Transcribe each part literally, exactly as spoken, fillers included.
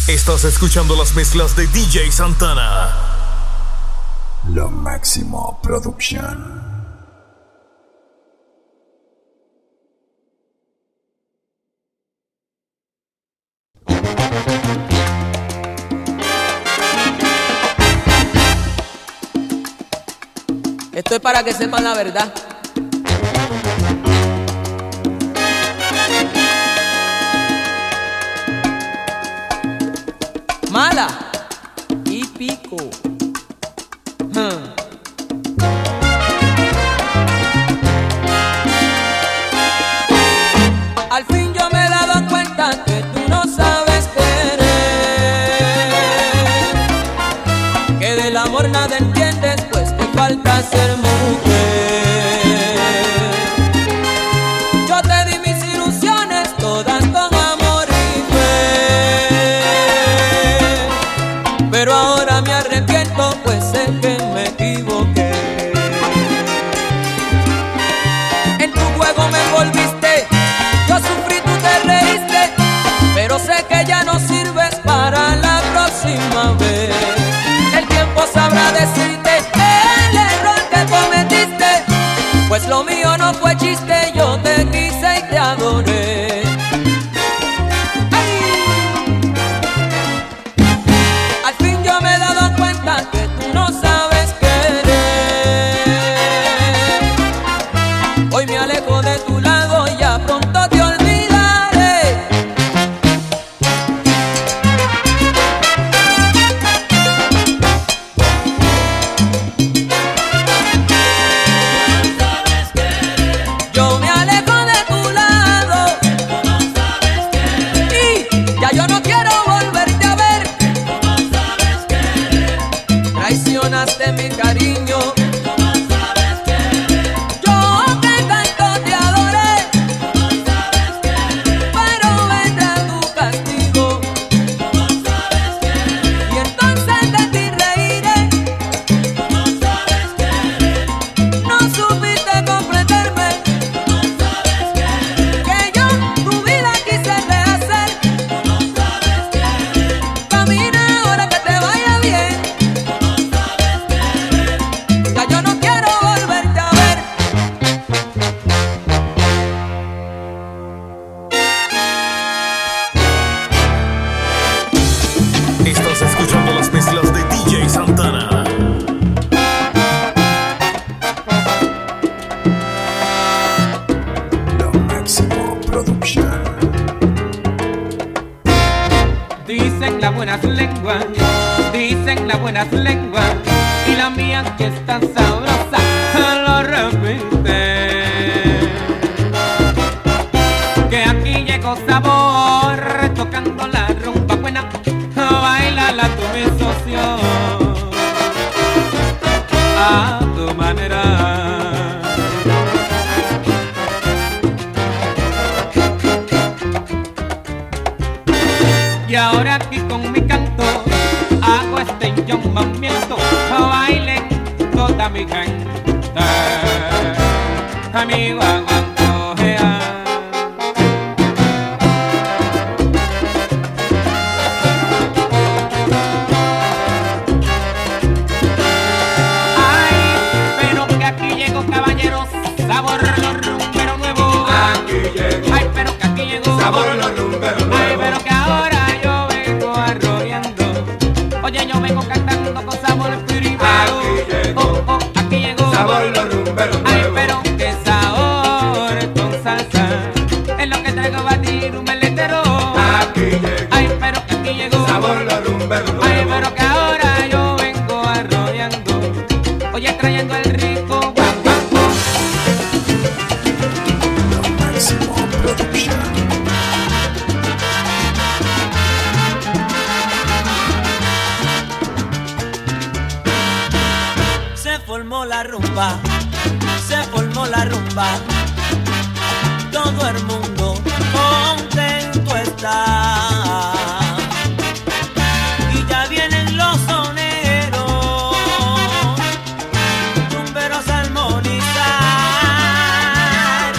Estás escuchando las mezclas de D J Santana. Lo Máximo Production. Esto es para que sepan la verdad. Mala y pico. Hmm. Al fin yo me he dado cuenta que tú no sabes querer, que del amor nada entiendes, pues te falta ser mujer. Yo te di mis ilusiones todas con amor y fe, pero ahora me arrepiento, pues sé que me equivoqué. En tu juego me envolviste, yo sufrí, tú te reíste, pero sé que ya no sirves para la próxima vez. El tiempo sabrá decirte el error que cometiste, pues lo mío no fue chiste, yo te quise y te adoré. Al fin yo me he dado cuenta que tú no sabes querer. Hoy me alejo de tu lado y ya pronto te olvidaré. Yo me alejo de tu lado y ya yo no quiero volverte a ver. Traicionaste mi cariño, yo que tanto te adoré, pero vendrá tu castigo y entonces de ti reiré. No supiste comprenderme, que yo tu vida quise rehacer. Camina ahora que te vaya bien, ya yo no quiero volverte a ver. Estás escuchando las mezclas de D J Santana. Lo Máximo Production. Dicen las buenas lenguas, dicen las buenas lenguas, y la mía que es tan sabrosa lo repite, que aquí llegó sabor, tocando la rumba buena, bailala tú mi socio, a tu manera. Y ahora aquí con mi canto hago este llamamiento, bailen toda mi gente, amigo aguantojea. Ay, pero que aquí llegó caballeros, sabor los rumberos nuevos. Aquí llegó Ay, pero que aquí llegó sabor los rumberos Ay, nuevos. pero que ahora yo vengo arrollando. Oye, yo vengo cantando con sabor privado. Aquí llegó Oh, oh, aquí llegó sabor los rumberos Ay, nuevos. pero que sabor con salsa es lo que traigo batir un meletero. Aquí llegó Ay, pero que aquí llegó sabor los rumberos nuevos. Ay, pero que ahora yo vengo arrollando. Oye, trayendo el rico guau, guau, guau. Lo Máximo Production. Se formó la rumba, se formó la rumba, todo el mundo contento está. Y ya vienen los soneros, rumberos a armonizar.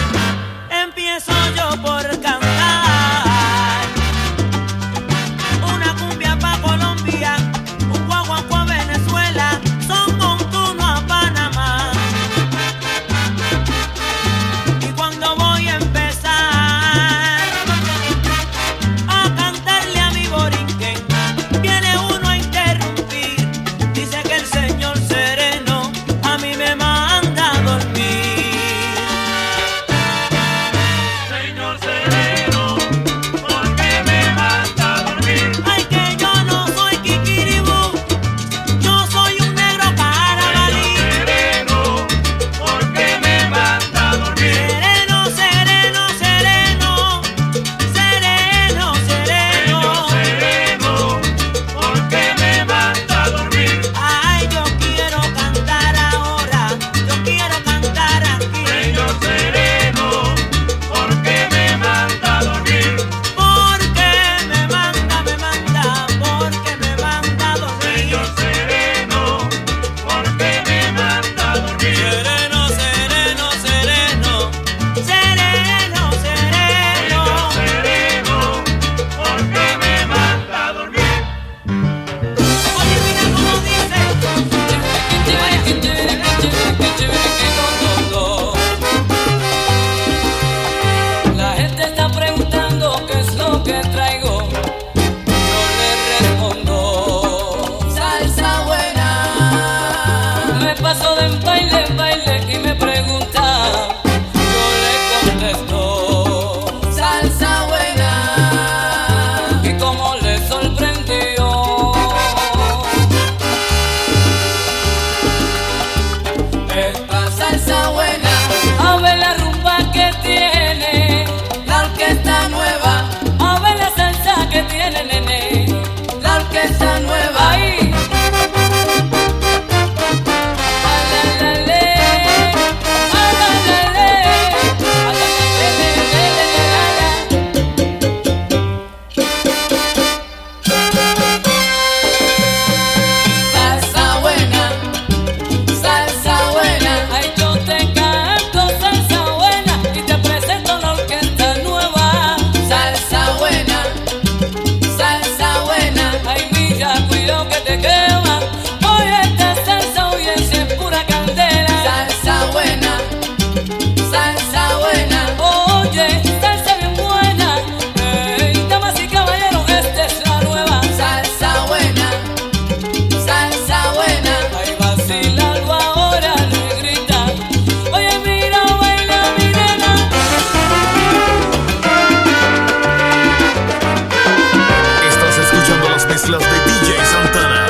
Empiezo yo por cantar una cumbia las mezclas de D J Santana.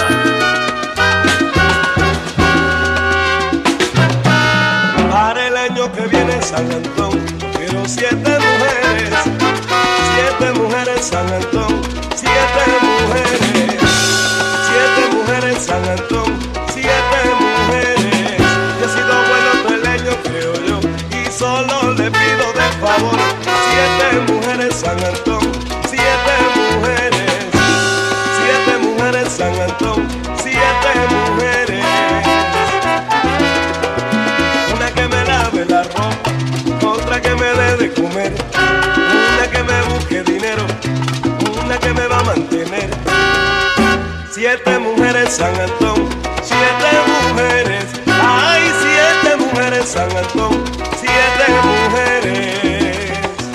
Para el año que viene San Antón, quiero siete mujeres, siete mujeres San Antón, siete mujeres, siete mujeres San Antón, siete mujeres. Yo he sido bueno peleño, creo yo, y solo le pido de favor, siete mujeres San Antón, siete mujeres, siete mujeres San Antón, siete mujeres. Una que me lave la ropa, otra que me dé de comer, una que me busque dinero, una que me va a mantener. Siete mujeres San Antón, siete mujeres, ay, siete mujeres San Antón, siete mujeres.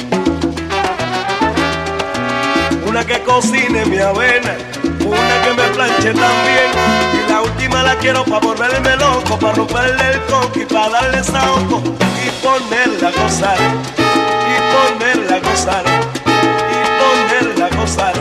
Una que cocine mi avena, una que me planche también, y la última la quiero pa' volverme loco, pa' romperle el coco y pa' darle saoco y ponerla a gozar, y ponerla a gozar, y ponerla a gozar.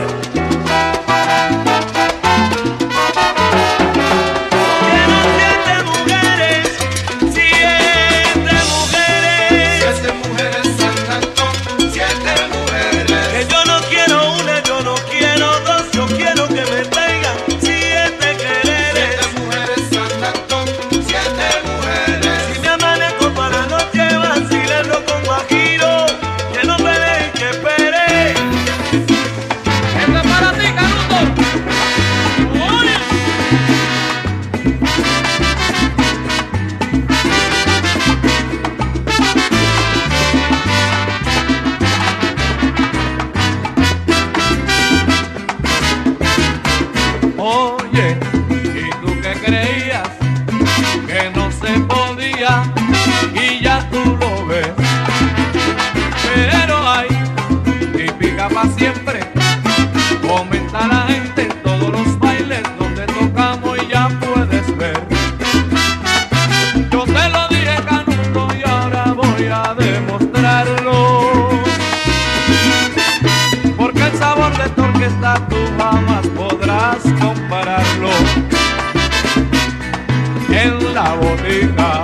Y ya tú lo ves, pero hay típica pa' siempre. Comenta la gente en todos los bailes donde tocamos y ya puedes ver. Yo te lo dije, Canuto, y ahora voy a demostrarlo, porque el sabor de tu orquesta tú jamás podrás compararlo. En la botica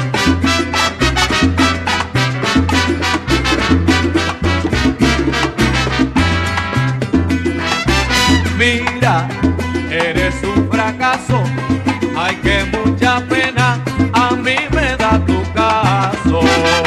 mira, eres un fracaso, ay que mucha pena, a mí me da tu caso.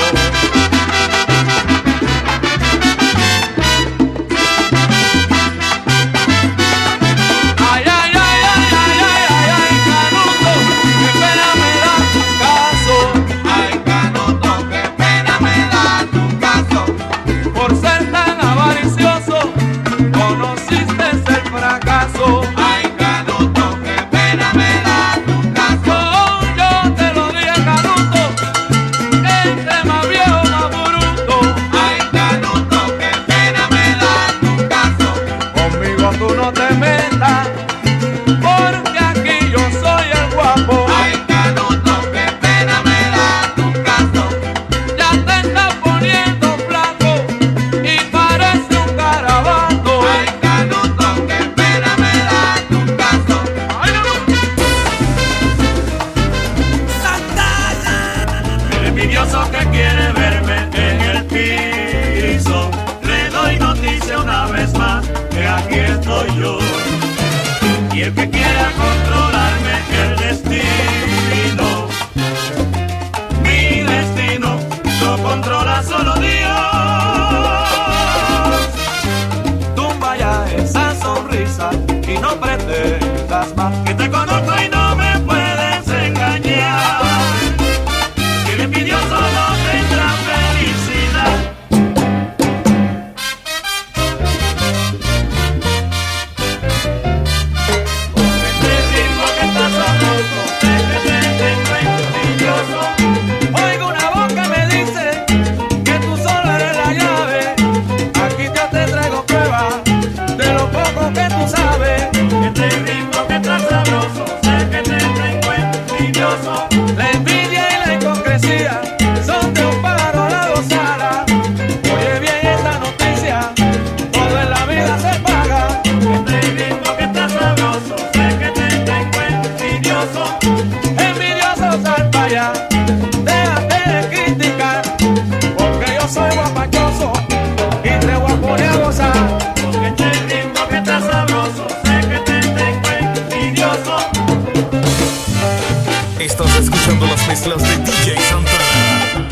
Ay, ay, ay, ay, ay, ay, ay, ay, Canuto, qué pena me da tu caso. Ay, Canuto, qué pena me da tu caso. Por ser tan avaricioso, conociste el fracaso. Ay, Canuto, qué pena me da tu caso. Oh, yo te lo dije, Canuto, entre más viejo más bruto. Ay, Canuto, qué pena me da tu caso. Conmigo tú no te metas, porque aquí yo soy el guapo. Ay, Canuto, qué pena me da tu caso. Ya te estás poniendo flaco y parece un garabato. Ay, Canuto, qué pena me da tu caso. Ay, no, no. El envidioso que quiere verme en el piso, le doy noticia una vez más que aquí estoy yo. Y el que quiera controlarme el destino, mi destino lo controla solo Dios. Tumba ya esa sonrisa y no pretendas más, que te conozco y no me puedes engañar. Que el envidioso no tendrá felicidad. Este ritmo que está sabroso, este ritmo envidioso. Oigo una voz que me dice que tú solo eres la llave. Aquí yo te traigo pruebas de lo poco que tú sabes. Este ritmo que está sabroso, sé que te tengo envidioso. La envidia y la hipocresía son de un pájaro a la gozada. Oye bien esta noticia, todo en la vida se paga. Este ritmo que está Estás escuchando las mezclas de D J Santana.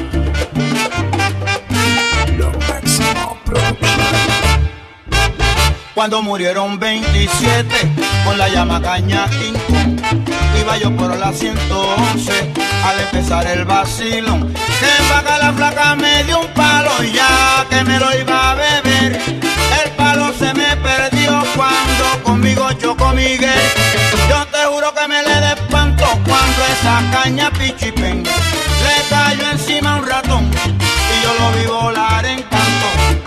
Lo Máximo Production. Cuando murieron veintisiete con la llama caña King Kong, iba yo por la ciento once al empezar el vacilón. Que paga la flaca me dio un palo ya que me lo iba a beber. El palo se me perdió cuando conmigo chocó Miguel. Yo te juro que me le de espanto cuando esa caña pichipen le cayó encima un ratón y yo lo vi volar en canto.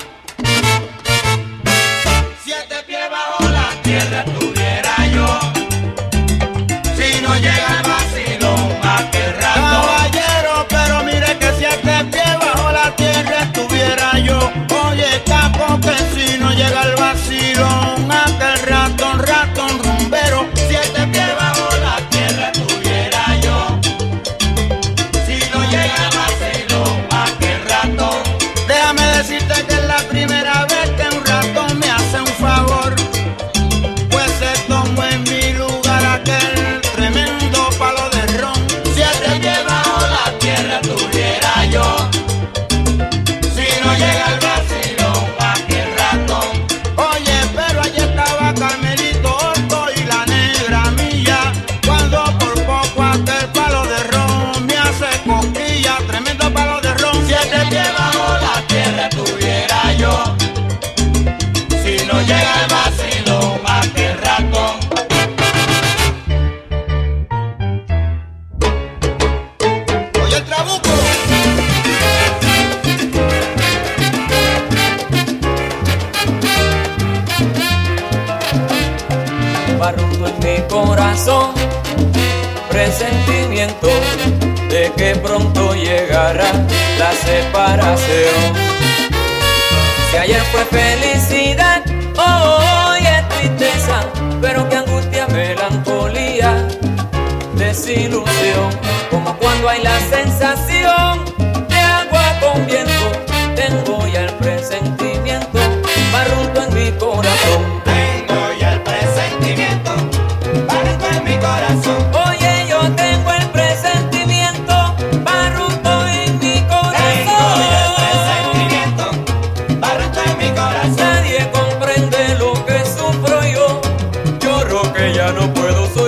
Siete pies bajo la tierra estuviera yo si no llega el vacilón a qué rato. Caballero, pero mire que siete pies bajo la tierra estuviera yo. Oye, capo, que si no llega el vacilón a qué ratón, ratón rumbero. Siete pies bajo la tierra estuviera yo si no llega el vacilón a qué ratón. Déjame decirte que es la primera vez que un ratón me hace un favor, pues se tomó en mi lugar aquel tremendo palo de ron. Siete pies bajo la tierra estuviera yo si no llega el vacilón pa' qué ratón. Oye, pero allí estaba Carmelito Orto y la negra mía, cuando por poco aquel palo de ron me hace cosquilla, tremendo palo de ron. Siete pies bajo la tierra estuviera yo si no llega el vacilón pa' qué ratón. Oye el trabuco. Barrundo en mi corazón, presentimiento de que pronto llegará la separación. Si ayer fue felicidad, hoy es tristeza, pero que angustia, melancolía, desilusión, como cuando hay la sensación de agua con viento. Tengo ya el presentimiento, barrundo en mi corazón. Tengo ya el presentimiento, barrundo en mi corazón. Oye, yo tengo el presentimiento, barrundo en mi corazón. Tengo ya el presentimiento, barrundo en mi corazón. Nadie comprende lo que sufro yo, lloro que ya no puedo soportar.